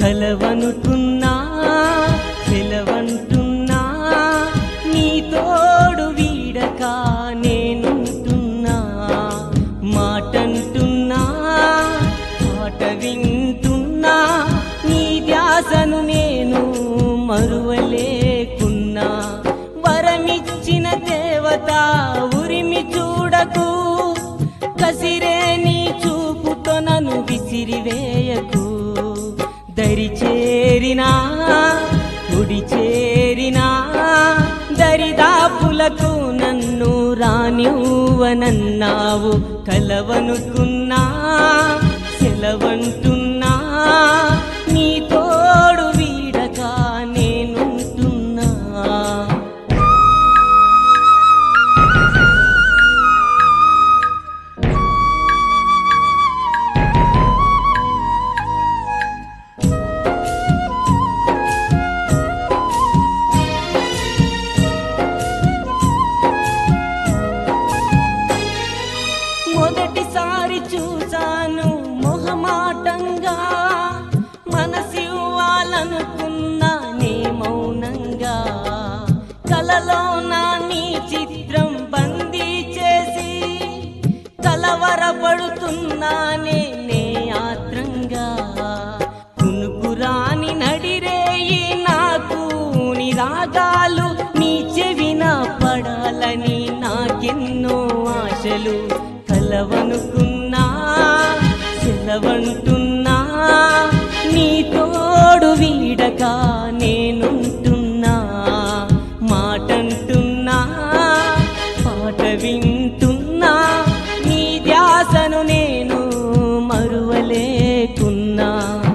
కలవనుకున్నా సెలవంటున్నా నీ తోడు వీడక నేనుంటున్నా మాటంటున్నా పాట వింటున్నా నీ ధ్యాసను నేను మరువలేకున్నా వరమిచ్చిన దేవత ఉరిమి చూడకు కసిరే నీ చూపుతో నన్ను విసిరివేయకు దరి చేరినా గుడి చేరినా దరిదాపులకు నన్ను రానివ్వనన్నావు కలవనుకున్నా సెలవంటున్నా నీ తోడు వీడక నేనుంటున్నా మొదటిసారి చూశాను మొహమాటంగా మనసివ్వాలనుకున్నా నే మౌనంగా కలలో నా నీ చిత్రం బందీ చేసి కలవరపడుతున్నానే నే ఆత్రంగా కునుకురాని నడిరేయి నాకు నీ రాగాలు నీ చెవిన పడాలని నాకెన్నో ఆశలు కలవనుకున్నా సెలవంటున్నా నీ తోడు వీడక నేనుంటున్నా మాటంటున్నా పాట వింటున్నా నీ ధ్యాసను నేను మరువలేకున్నా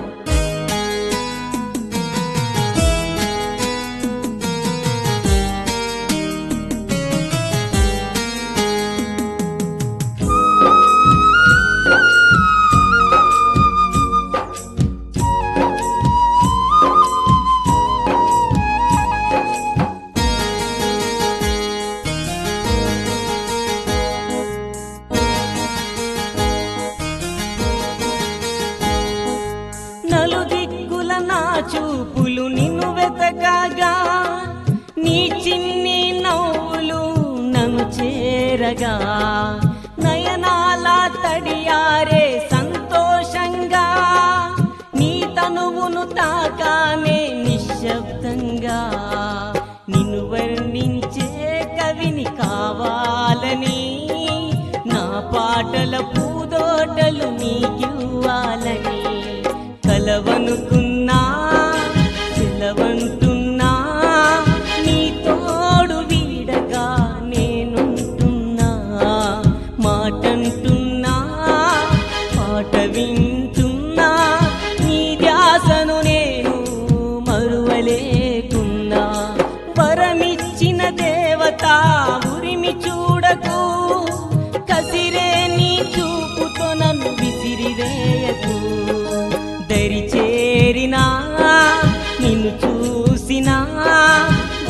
నలుదిక్కుల నా చూపులు నిన్ను వెతకగా నీ చిన్ని నవ్వులు నన్ను చేరగా నయనాల తడియారే సంతోషంగా నీ తనువును తాకానే నిశ్శబ్దంగా నిన్ను వర్ణించే కవిని కావాలని నా పాటల పూదోటలు నీకివ్వాలని కలవనుకున్నా సెలవంటున్నా నీ తోడు వీడగా నేనుంటున్నా మాటంటున్నా పాట వింటున్నా నీ ధ్యాసను నేను మరువలేకున్నా వరమిచ్చిన దేవత ఉరిమి చూడకు కసిరే నీ చూపుతో నన్ను విసిరివేయకు దరి చేరినా నిన్ను చూసినా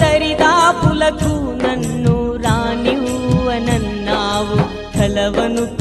దరిదాపులకు నన్ను రానివ్వనన్నావు కలవను